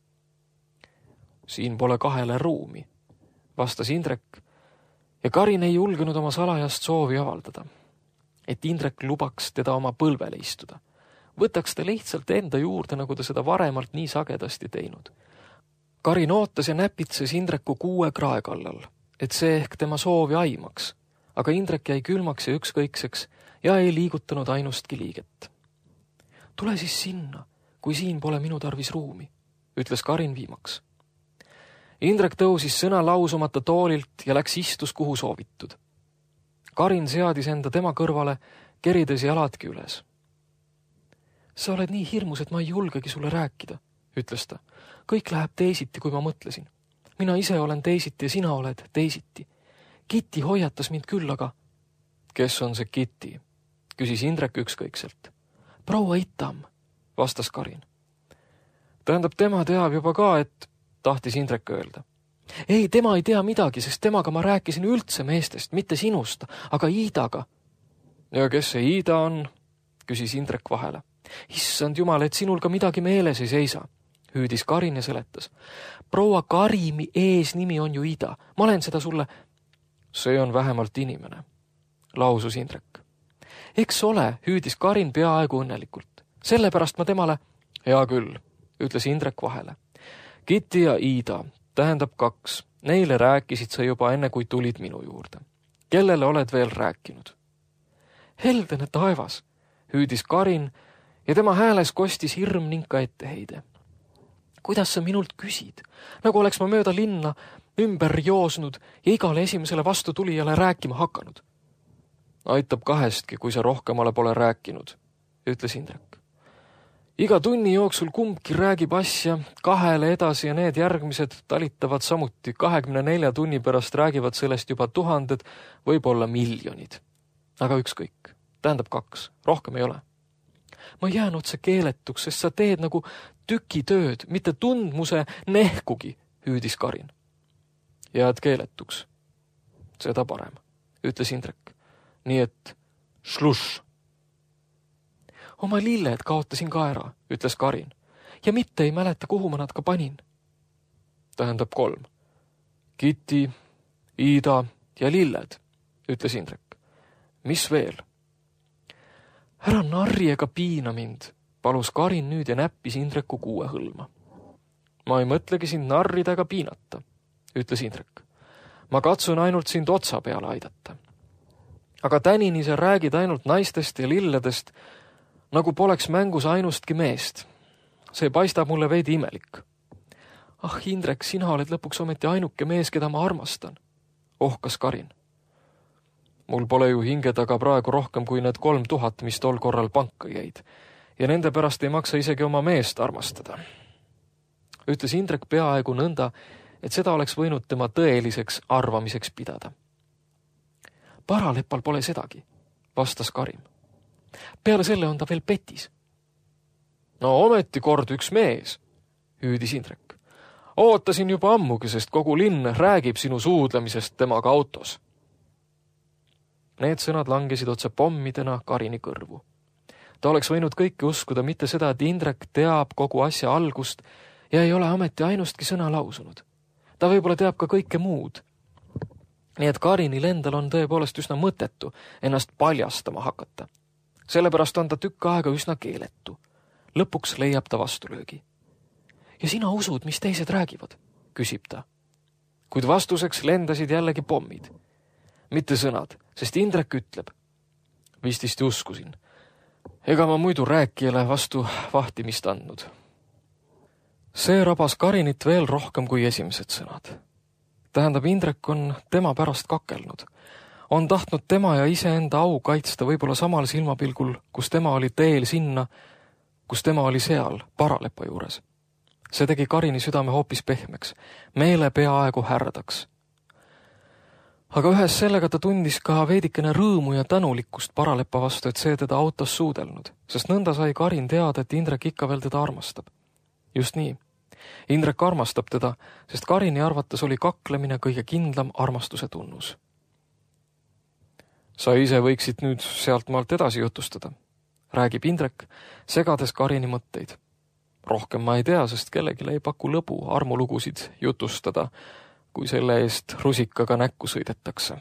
Siin pole kahele ruumi, vastas Indrek ja Karin ei julgenud oma salajast soovi avaldada, et Indrek lubaks teda oma põlvele istuda. Võtaks ta lihtsalt enda juurde, nagu ta seda varemalt nii sagedasti teinud. Karin ootas ja näpitses Indreku kuue krae kallal, et see ehk tema soovi aimaks, aga Indrek jäi külmaks ja ükskõikseks ja ei liigutanud ainustki liiget. Tule siis sinna, kui siin pole minu tarvis ruumi, ütles Karin viimaks. Indrek tõusis sõna lausumata toolilt ja läks istus, kuhu soovitud. Karin seadis enda tema kõrvale, kerides jaladki üles. Sa oled nii hirmus, et ma ei julgegi sulle rääkida, ütles ta. Kõik läheb teisiti, kui ma mõtlesin. Mina ise olen teisiti ja sina oled teisiti. Kitty hoiatas mind küll, aga... Kes on see Kitty? Küsis Indrek ükskõikselt. Proua Itam, vastas Karin. Tähendab, tema teab juba ka, et tahtis Indrek öelda. Ei, tema ei tea midagi, sest temaga ma rääkisin üldse meestest, mitte sinust, aga Iidaga. Ja kes see Iida on? Küsis Indrek vahele. Issand jumal, et sinul ka midagi meeles ei seisa, hüüdis Karin ja seletas. Proua Karimi eesnimi on ju Ida. Ma olen seda sulle... See on vähemalt inimene, lausus Indrek. Eks ole, hüüdis Karin peaaegu õnnelikult. Sellepärast ma temale... Hea küll, ütles Indrek vahele. Kitty ja Ida, tähendab kaks. Neile rääkisid sa juba enne, kui tulid minu juurde. Kellele oled veel rääkinud? Heldene taevas, hüüdis Karin ja tema hääles kostis hirm ning ka etteheide. Kuidas sa minult küsid? Nagu oleks ma mööda linna ümber joosnud ja igale esimesele vastu tulijale rääkima hakanud. Aitab kahestki, kui sa rohkemale pole rääkinud, ütles Indrek. Iga tunni jooksul kumbki räägib asja kahele edasi ja need järgmised talitavad samuti. kahekümne nelja tunni pärast räägivad sellest juba tuhanded, võib-olla miljonid. Aga ükskõik, tähendab kaks, rohkem ei ole. Ma jään otse keeletuks, sest sa teed nagu tükitööd, mitte tundmuse nehkugi, hüüdis Karin. Jääd keeletuks. Seda parem, ütles Indrek. Nii et šluš. Oma lilled kaotasin ka ära, ütles Karin. Ja mitte ei mäleta, kuhu ma nad ka panin. Tähendab kolm. Kitty, Iida ja lilled, ütles Indrek. Mis veel? Ära narri ega piina mind, palus Karin nüüd ja näppis Indreku kuue hõlma. Ma ei mõtlegi sind narrida ega piinata, ütles Indrek. Ma katsun ainult sind otsa peale aidata. Aga tänini sa räägid ainult naistest ja lilledest, nagu poleks mängus ainustki meest. See paistab mulle veidi imelik. Ah, Indrek, sina oled lõpuks ometi ainuke mees, keda ma armastan, ohkas Karin. Mul pole ju hinge taga praegu rohkem kui need kolm tuhat, mis tol korral panka jäid, ja nende pärast ei maksa isegi oma meest armastada. Ütles Indrek peaaegu nõnda, et seda oleks võinud tema tõeliseks arvamiseks pidada. Paralepal pole sedagi, vastas Karin. Peale selle on ta veel petis. No ometi kord üks mees, hüüdis Indrek. Ootasin juba ammugi, sest kogu linn räägib sinu suudlemisest temaga autos. Need sõnad langesid otse pommidena Karini kõrvu. Ta oleks võinud kõike uskuda, mitte seda, et Indrek teab kogu asja algust ja ei ole ameti ainustki sõna lausunud. Ta võib-olla teab ka kõike muud. Nii et Karinil endal on tõepoolest üsna mõtetu ennast paljastama hakata. Sellepärast on ta tükk aega üsna keeletu. Lõpuks leiab ta vastulöögi. Ja sina usud, mis teised räägivad, küsib ta. Kuid vastuseks lendasid jällegi pommid. Mitte sõnad, sest Indrek ütleb. Vististi uskusin. Ega ma muidu rääkijale vastu vahtimist andnud. See rabas Karinit veel rohkem kui esimesed sõnad. Tähendab, Indrek on tema pärast kakelnud. On tahtnud tema ja iseenda au kaitsta võib-olla samal silmapilgul, kus tema oli teel sinna, kus tema oli seal, paralepa juures. See tegi Karini südame hoopis pehmeks, meele peaaegu härdaks. Aga ühes sellega ta tundis ka veidikene rõõmu ja tänulikkust paralepa vastu, et see teda autos suudelnud, sest nõnda sai Karin teada, et Indrek ikka veel teda armastab. Just nii. Indrek armastab teda, sest Karini arvates oli kaklemine kõige kindlam armastuse tunnus. Sa ise võiksid nüüd sealt maalt edasi jutustada, räägib Indrek, segades Karini mõtteid. Rohkem ma ei tea, sest kellegile ei paku lõbu armulugusid jutustada, kui selle eest rusikaga näkku sõidetakse.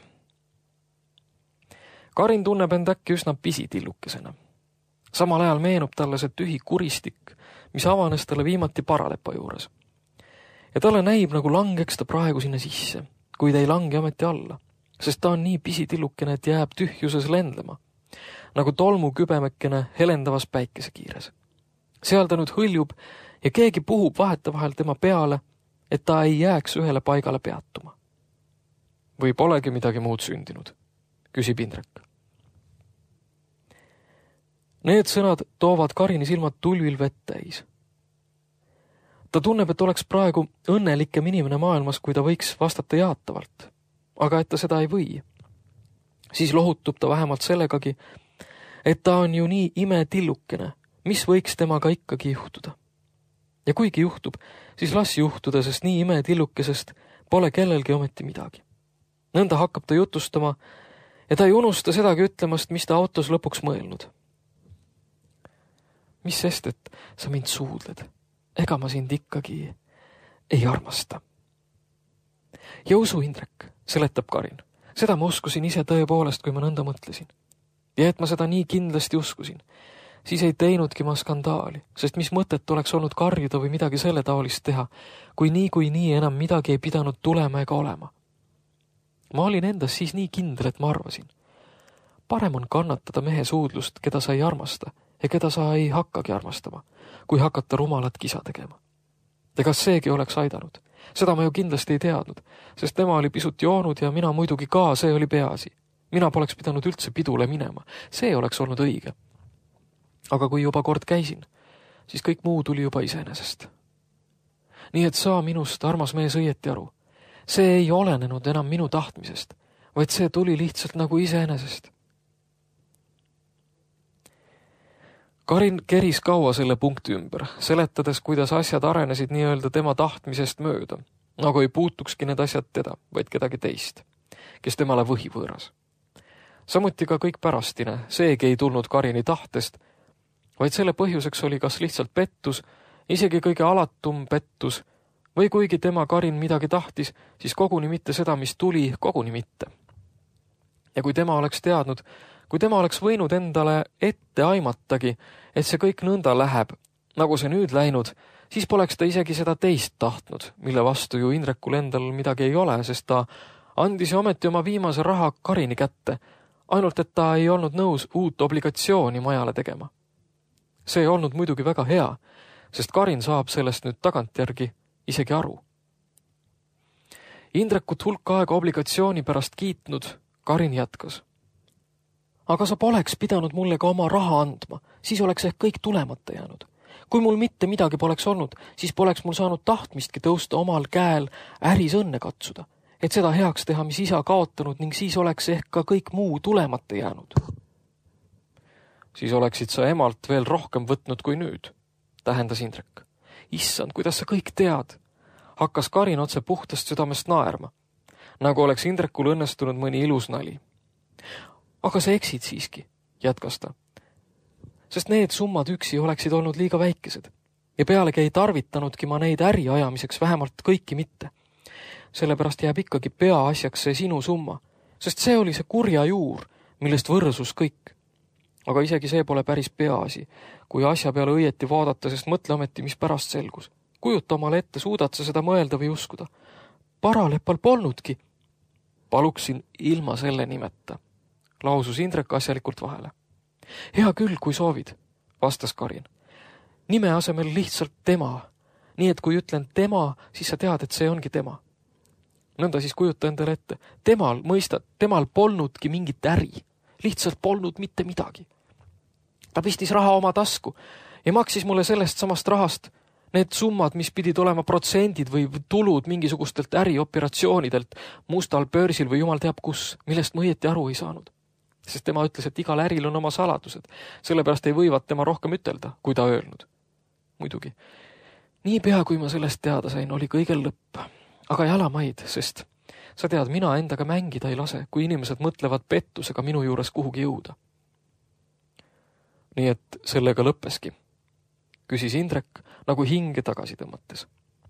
Karin tunneb end äkki üsna pisitillukesena. Samal ajal meenub talle see tühi kuristik, mis avanes talle viimati paralepa juures. Ja talle näib, nagu langeks ta praegu sinna sisse, kuid ei lange ometi alla, sest ta on nii pisitillukene, et jääb tühjuses lendlema, nagu tolmu kübemekene helendavas päikesekiires. Seal ta nüüd hõljub ja keegi puhub vahetevahel tema peale, et ta ei jääks ühele paigale peatuma. Või polegi midagi muud sündinud, küsib Indrek. Need sõnad toovad Karini silmad tulvil vett täis. Ta tunneb, et oleks praegu õnnelikem inimene maailmas, kui ta võiks vastata jaatavalt, aga et ta seda ei või. Siis lohutub ta vähemalt sellegagi, et ta on ju nii imetillukene, mis võiks temaga ikkagi juhtuda. Ja kuigi juhtub, siis las juhtuda, sest nii imetillukesest pole kellelgi ometi midagi. Nõnda hakkab ta jutustama ja ta ei unusta sedagi ütlemast, mis ta autos lõpuks mõelnud. Mis sest, et sa mind suudled? Ega ma sind ikkagi ei armasta. Ja usu, Indrek, seletab Karin. Seda ma uskusin ise tõepoolest, kui ma nõnda mõtlesin. Ja et ma seda nii kindlasti uskusin, siis ei teinudki ma skandaali, sest mis mõtet oleks olnud karjuda või midagi selle taolist teha, kui nii kui nii enam midagi ei pidanud tulema ega olema. Ma olin endas siis nii kindel, et ma arvasin. Parem on kannatada mehe suudlust, keda sa ei armasta ja keda sa ei hakkagi armastama, kui hakata rumalat kisa tegema. Ja kas seegi oleks aidanud? Seda ma ju kindlasti ei teadnud, sest tema oli pisut joonud ja mina muidugi ka, see oli peaasi. Mina poleks pidanud üldse pidule minema, see oleks olnud õige. Aga kui juba kord käisin, siis kõik muu tuli juba iseenesest. Nii et saa minust, armas mees, õieti aru. See ei olenenud enam minu tahtmisest, vaid see tuli lihtsalt nagu iseenesest. Karin keris kaua selle punkti ümber, seletades, kuidas asjad arenesid nii-öelda tema tahtmisest mööda, nagu ei puutukski need asjad teda, vaid kedagi teist, kes temale võhi võõras. Samuti ka kõik pärastine, seegi ei tulnud Karini tahtest, vaid selle põhjuseks oli kas lihtsalt pettus, isegi kõige alatum pettus, või kuigi tema Karin midagi tahtis, siis koguni mitte seda, mis tuli, koguni mitte. Ja kui tema oleks teadnud, kui tema oleks võinud endale ette aimatagi, et see kõik nõnda läheb, nagu see nüüd läinud, siis poleks ta isegi seda teist tahtnud, mille vastu ju Indrekul endal midagi ei ole, sest ta andis ju ometi oma viimase raha Karini kätte, ainult et ta ei olnud nõus uut obligatsiooni majale tegema. See ei olnud muidugi väga hea, sest Karin saab sellest nüüd tagantjärgi isegi aru. Indrekut hulk aega obligatsiooni pärast kiitnud, Karin jätkas. Aga sa poleks pidanud mulle ka oma raha andma, siis oleks ehk kõik tulemata jäänud. Kui mul mitte midagi poleks olnud, siis poleks mul saanud tahtmistki tõusta omal käel äris õnne katsuda, et seda heaks teha, mis isa kaotanud ning siis oleks ehk ka kõik muu tulemata jäänud. Siis oleksid sa emalt veel rohkem võtnud kui nüüd, tähendas Indrek. Issand, kuidas sa kõik tead, hakkas Karin otse puhtast südamest naerma, nagu oleks Indrekul õnnestunud mõni ilus nali. Aga sa eksid siiski, jätkas ta, sest need summad üksi oleksid olnud liiga väikesed ja pealegi ei tarvitanudki ma neid äri ajamiseks, vähemalt kõiki mitte. Sellepärast jääb ikkagi peaasjaks see sinu summa, sest see oli see kurja juur, millest võrsus kõik. Aga isegi see pole päris peaasi, kui asja peale õieti vaadata, sest mõtle ometi, mis pärast selgus. Kujuta omale ette, suudad sa seda mõelda või uskuda. Paralepal polnudki. Paluksin ilma selle nimeta, lausus Indrek asjalikult vahele. Hea küll, kui soovid, vastas Karin. Nime asemel lihtsalt tema. Nii et kui ütlen tema, siis sa tead, et see ongi tema. Nõnda siis kujuta endale ette. Temal, mõistad, temal polnudki mingit äri. Lihtsalt polnud mitte midagi. Ta pistis raha oma tasku ja maksis mulle sellest samast rahast need summad, mis pidid olema protsendid või tulud mingisugustelt ärioperatsioonidelt mustal börsil või jumal teab kus, millest ma õieti aru ei saanud. Sest tema ütles, et igal äril on oma saladused, sellepärast ei võivad tema rohkem ütelda, kui ta öelnud. Muidugi, nii pea, kui ma sellest teada sain, oli kõigel lõpp. Aga jalamaid, sest sa tead, mina endaga mängida ei lase, kui inimesed mõtlevad pettusega minu juures kuhugi jõuda. Nii et sellega lõppeski, küsis Indrek nagu hinge tagasi tõmmates.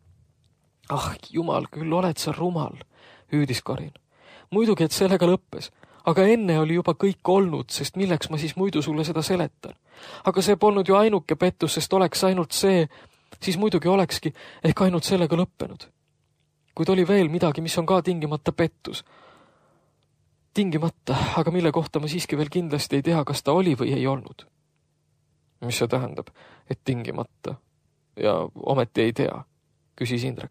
Ah, jumal, küll oled sa rumal, hüüdis Karin. Muidugi, et sellega lõppes, aga enne oli juba kõik olnud, sest milleks ma siis muidu sulle seda seletan. Aga see polnud ju ainuke pettus, sest oleks ainult see, siis muidugi olekski ehk ainult sellega lõppenud. Kuid oli veel midagi, mis on ka tingimata pettus. Tingimata, aga mille kohta ma siiski veel kindlasti ei tea, kas ta oli või ei olnud. Mis see tähendab, et tingimata ja ometi ei tea, küsis Indrek.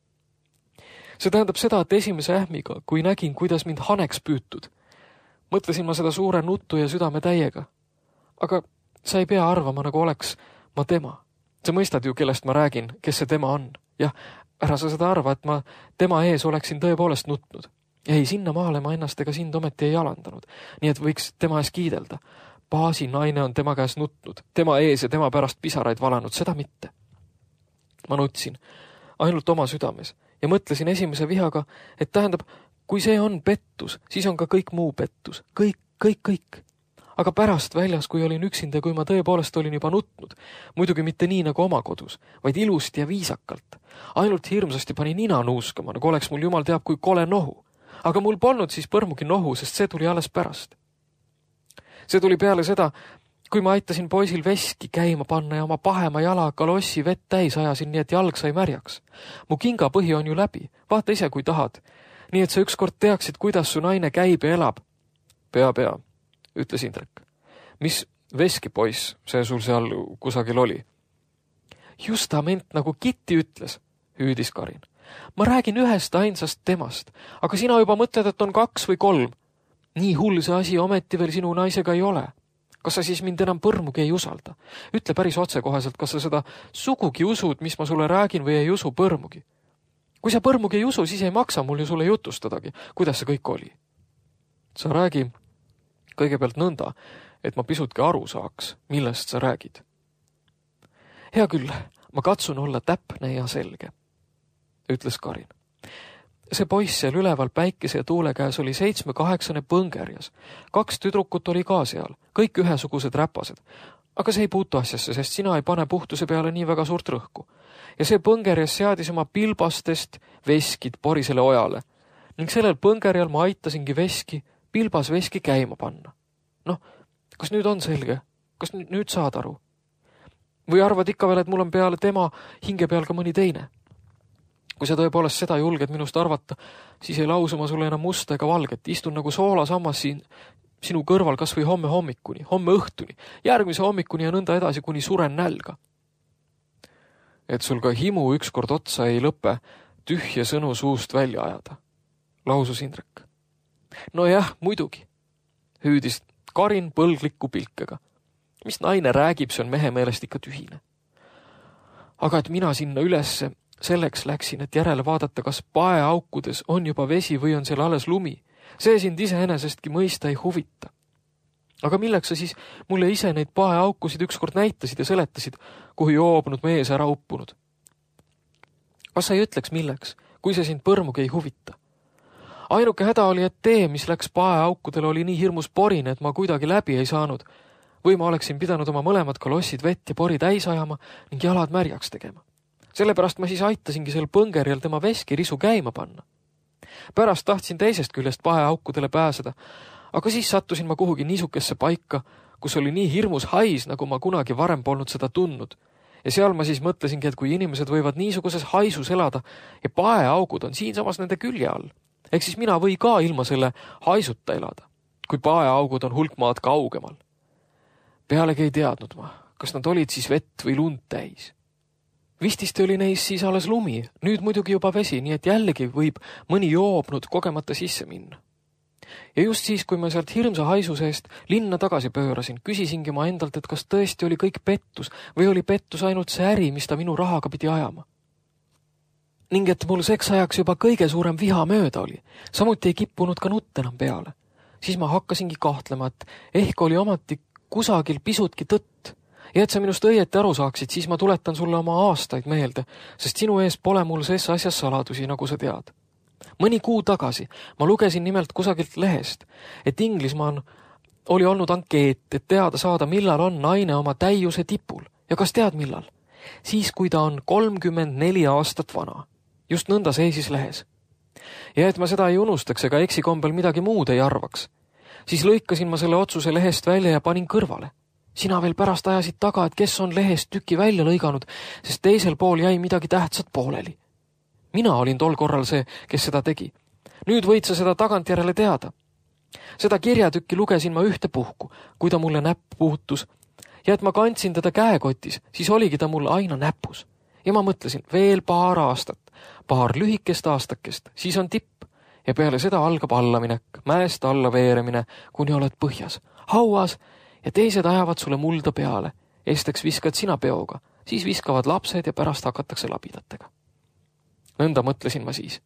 See tähendab seda, et esimese ähmiga, kui nägin, kuidas mind haneks püütud, mõtlesin ma seda suure nuttu ja südame täiega. Aga sa ei pea arvama, nagu oleks ma tema. Sa mõistad ju, kellest ma räägin, kes see tema on. Jah, ära sa seda arva, et ma tema ees oleksin tõepoolest nutnud. Ei, sinna maale ma ennast ega sind ometi ei alandanud. Nii et võiks tema ees kiidelda. Baasi naine on tema käes nutnud, tema ees ja tema pärast pisaraid valanud, seda mitte. Ma nutsin, ainult oma südames, ja mõtlesin esimese vihaga, et tähendab, kui see on pettus, siis on ka kõik muu pettus. Kõik, kõik, kõik. Aga pärast väljas, kui olin üksinda, kui ma tõepoolest olin juba nutnud, muidugi mitte nii nagu oma kodus, vaid ilusti ja viisakalt. Ainult hirmsasti pani nina nuuskama, nagu oleks mul jumal teab kui kole nohu. Aga mul polnud siis põrmugi nohu, sest see tuli alles pärast. See tuli peale seda, kui ma aitasin poisil veski käima panna ja oma pahema jala kalossi vett täis ajasin, nii et jalg sai märjaks. Mu kinga põhi on ju läbi, vaata ise kui tahad. Nii et sa ükskord teaksid, kuidas su naine käib ja elab. Pea, pea, ütles Indrek. Mis veski poiss see sul seal kusagil oli? Justament nagu Kitti ütles, hüüdis Karin. Ma räägin ühest ainsast temast, aga sina juba mõtled, et on kaks või kolm. Nii hull see asi ometi veel sinu naisega ei ole. Kas sa siis mind enam põrmugi ei usalda? Ütle päris otsekoheselt, kas sa seda sugugi usud, mis ma sulle räägin või ei usu põrmugi. Kui sa põrmugi ei usu, siis ei maksa mul ju sulle jutustadagi, kuidas see kõik oli. Sa räägi kõigepealt nõnda, et ma pisutki aru saaks, millest sa räägid. Hea küll, ma katsun olla täpne ja selge, ütles Karin. See poiss seal üleval päikese ja tuule käes oli seitsme-kaheksane põngerjas. Kaks tüdrukut oli ka seal, kõik ühesugused räpased. Aga see ei puutu asjasse, sest sina ei pane puhtuse peale nii väga suurt rõhku. Ja see põngerjas seadis oma pilbastest veskid porisele ojale. Ning sellel põngerjal ma aitasingi veski, pilbas veski käima panna. Noh, kas nüüd on selge? Kas nüüd saad aru? Või arvad ikka veel, et mul on peale tema hinge peal ka mõni teine? Kui sa tõepoolest seda julged minust arvata, siis ei lausu ma sulle enam musta ega valget. Istun nagu soolasammas siin sinu kõrval kas või homme hommikuni, homme õhtuni, järgmise hommikuni ja nõnda edasi, kuni suren nälga. Et sul ka himu ükskord otsa ei lõpe tühje sõnu suust välja ajada, lausus Indrek. No jah, muidugi, hüüdis Karin põlgliku pilkega. Mis naine räägib, see on mehe meelest ikka tühine. Aga et mina sinna ülesse selleks läksin, et järele vaadata, kas paeaukudes on juba vesi või on seal alles lumi. See sind iseenesestki mõista ei huvita. Aga milleks sa siis mulle ise neid paeaukusid ükskord näitasid ja seletasid, kuhu joobnud mees ära uppunud? Kas sa ei ütleks milleks, kui see sind põrmugi ei huvita? Ainuke häda oli, et tee, mis läks paeaukudele, oli nii hirmus porine, et ma kuidagi läbi ei saanud. Või ma oleksin pidanud oma mõlemad kalossid vett ja pori täis ajama ning jalad märjaks tegema. Sellepärast ma siis aitasingi sel põngerjal tema veskirisu käima panna. Pärast tahtsin teisest küljest paeaukudele pääseda, aga siis sattusin ma kuhugi niisukesse paika, kus oli nii hirmus hais, nagu ma kunagi varem polnud seda tundnud. Ja seal ma siis mõtlesingi, et kui inimesed võivad niisuguses haisus elada ja paeaugud on siinsamas nende külje all, ehk siis mina või ka ilma selle haisuta elada, kui paeaugud on hulk maad kaugemal. Pealegi ei teadnud ma, kas nad olid siis vett või lund täis. Vististi oli neis siis alles lumi, nüüd muidugi juba vesi, nii et jällegi võib mõni joobnud kogemata sisse minna. ja just siis, kui ma sealt hirmsa haisu seest linna tagasi pöörasin, küsisingi ma endalt, et kas tõesti oli kõik pettus või oli pettus ainult see äri, mis ta minu rahaga pidi ajama. Ning et mul seks ajaks juba kõige suurem viha mööda oli, samuti ei kippunud ka nutt enam peale. Siis ma hakkasingi kahtlema, et ehk oli omati kusagil pisutki tõtt. Ja et sa minust õieti aru saaksid, siis ma tuletan sulle oma aastaid meelde, sest sinu ees pole mul ses asjas saladusi, nagu sa tead. Mõni kuu tagasi ma lugesin nimelt kusagilt lehest, et Inglismaan oli olnud ankeet, et teada saada, millal on naine oma täiuse tipul. Ja kas tead millal? Siis, kui ta on kolmkümmend neli aastat vana. Just nõnda seisis lehes. Ja et ma seda ei unustaks ega eksikombel midagi muud ei arvaks, siis lõikasin ma selle otsuse lehest välja ja panin kõrvale. Sina veel pärast ajasid taga, et kes on lehest tüki välja lõiganud, sest teisel pool jäi midagi tähtsat pooleli. Mina olin tol korral see, kes seda tegi. Nüüd võid sa seda tagantjärele teada. Seda kirjatükki lugesin ma ühte puhku, kui ta mulle näpp puutus, ja et ma kandsin teda käekotis, siis oligi ta mul aina näpus. Ja ma mõtlesin, veel paar aastat, paar lühikest aastakest, siis on tipp, ja peale seda algab allaminek, mäest alla veeremine, kuni oled põhjas, hauas, ja teised ajavad sulle mulda peale. Esteks viskad sina peoga, siis viskavad lapsed ja pärast hakatakse labidatega. Nõnda mõtlesin ma siis.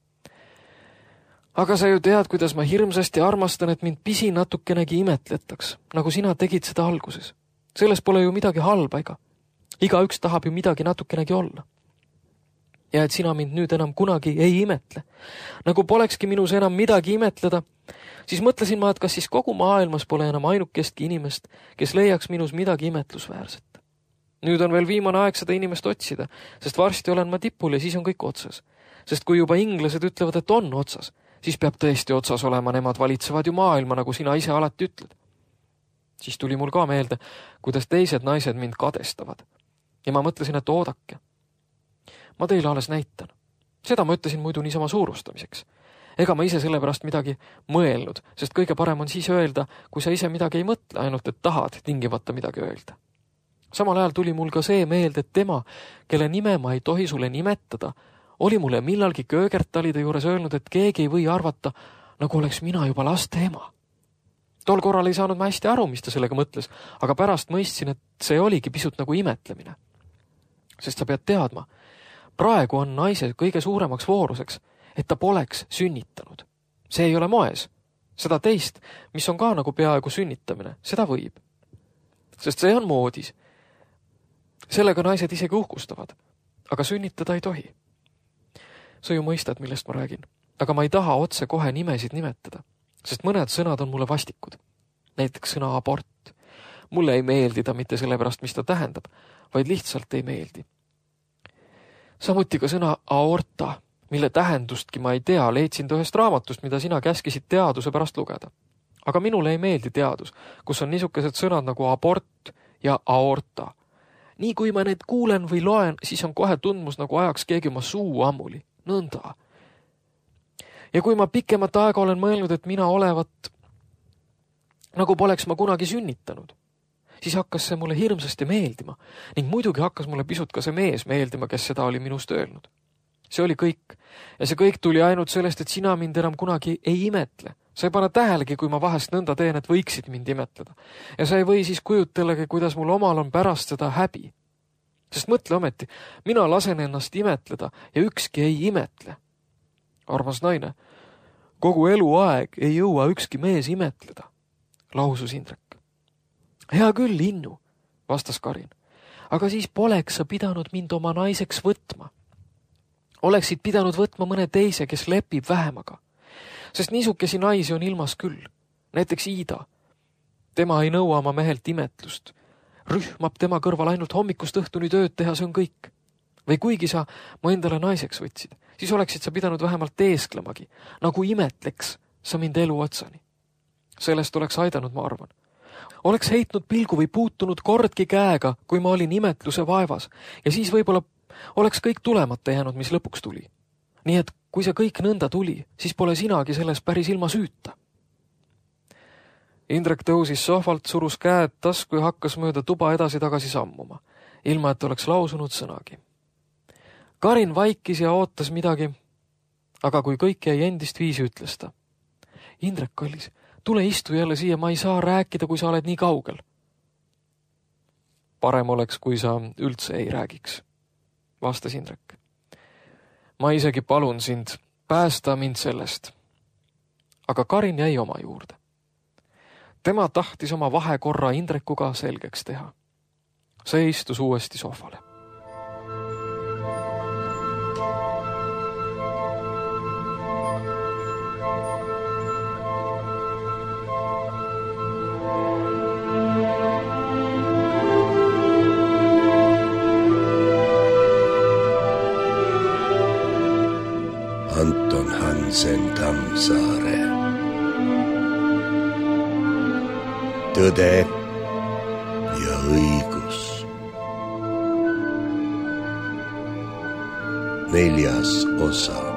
Aga sa ju tead, kuidas ma hirmsasti armastan, et mind pisi natukenegi imetletaks, nagu sina tegid seda alguses. Selles pole ju midagi halba, ega. Igaüks tahab ju midagi natukenegi olla. Ja et sina mind nüüd enam kunagi ei imetle, nagu polekski minus enam midagi imetleda, siis mõtlesin ma, et kas siis kogu maailmas pole enam ainukestki inimest, kes leiaks minus midagi imetlusväärset. Nüüd on veel viimane aeg seda inimest otsida, sest varsti olen ma tipul ja siis on kõik otsas. Sest kui juba inglased ütlevad, et on otsas, siis peab tõesti otsas olema, nemad valitsevad ju maailma, nagu sina ise alati ütled. Siis tuli mul ka meelde, kuidas teised naised mind kadestavad. Ja ma mõtlesin, et oodake. Ma teile alles näitan. Seda ma ütlesin muidu niisama suurustamiseks. Ega ma ise selle pärast midagi mõelnud, sest kõige parem on siis öelda, kui sa ise midagi ei mõtle, ainult et tahad tingimata midagi öelda. Samal ajal tuli mul ka see meelde, et tema, kelle nime ma ei tohi sulle nimetada, oli mulle millalgi köögertalide juures öelnud, et keegi ei või arvata, nagu oleks mina juba laste ema. Tol korral ei saanud ma hästi aru, mis ta sellega mõtles, aga pärast mõistsin, et see oligi pisut nagu imetlemine. Sest sa pead teadma, praegu on naise kõige suuremaks vooruseks, et ta poleks sünnitanud. See ei ole moes. Seda teist, mis on ka nagu peaaegu sünnitamine, seda võib. Sest see on moodis. Sellega naised isegi uhkustavad, aga sünnitada ei tohi. Sa ju mõistad, millest ma räägin, aga ma ei taha otse kohe nimesid nimetada, sest mõned sõnad on mulle vastikud. Näiteks sõna abort. Mulle ei meeldi ta mitte sellepärast, mis ta tähendab, vaid lihtsalt ei meeldi. Samuti ka sõna aorta, mille tähendustki ma ei tea, leidsin ta ühest raamatust, mida sina käskisid teaduse pärast lugeda. Aga minule ei meeldi teadus, kus on niisugused sõnad nagu abort ja aorta. Nii kui ma need kuulen või loen, siis on kohe tundmus, nagu ajaks keegi oma suu ammuli. Nõnda. Ja kui ma pikemat aega olen mõelnud, et mina olevat, nagu poleks ma kunagi sünnitanud, siis hakkas see mulle hirmsasti meeldima ning muidugi hakkas mulle pisut ka see mees meeldima, kes seda oli minust öelnud. See oli kõik. Ja see kõik tuli ainult sellest, et sina mind enam kunagi ei imetle. Sa ei pane tähelegi, kui ma vahest nõnda teen, et võiksid mind imetleda. Ja sa ei või siis kujutelegi, kuidas mul omal on pärast seda häbi. Sest mõtle ometi, mina lasen ennast imetleda ja ükski ei imetle. Armas naine, kogu eluaeg ei jõua ükski mees imetleda, lausus Indrek. Hea küll, Innu, vastas Karin, aga siis poleks sa pidanud mind oma naiseks võtma. Oleksid pidanud võtma mõne teise, kes lepib vähemaga. Sest niisukesi naisi on ilmas küll. Näiteks Iida. Tema ei nõua oma mehelt imetlust. Rühmab tema kõrval ainult hommikust õhtuni tööd teha, see on kõik. Või kuigi sa mu endale naiseks võtsid, siis oleksid sa pidanud vähemalt teesklemagi, nagu imetleks sa mind elu otsani. Sellest oleks aidanud, ma arvan. Oleks heitnud pilgu või puutunud kordki käega, kui ma olin imetluse vaevas, ja siis võib-olla oleks kõik tulemata jäänud, mis lõpuks tuli. Nii et kui see kõik nõnda tuli, siis pole sinagi selles päris ilma süüta. Indrek tõusis sohvalt, surus käed tasku ja hakkas mööda tuba edasi-tagasi sammuma, ilma et oleks lausunud sõnagi. Karin vaikis ja ootas midagi, aga kui kõik jäi endist viisi, ütles ta. Indrek, kallis, tule istu jälle siia, ma ei saa rääkida, kui sa oled nii kaugel. Parem oleks, kui sa üldse ei räägiks, vastas Indrek. Ma isegi palun sind, päästa mind sellest. Aga Karin jäi oma juurde. Tema tahtis oma vahekorra Indrekuga selgeks teha. See istus uuesti sohvale. Anton Hansen Tammsaare. Tõde ja õigus. Neljas osa.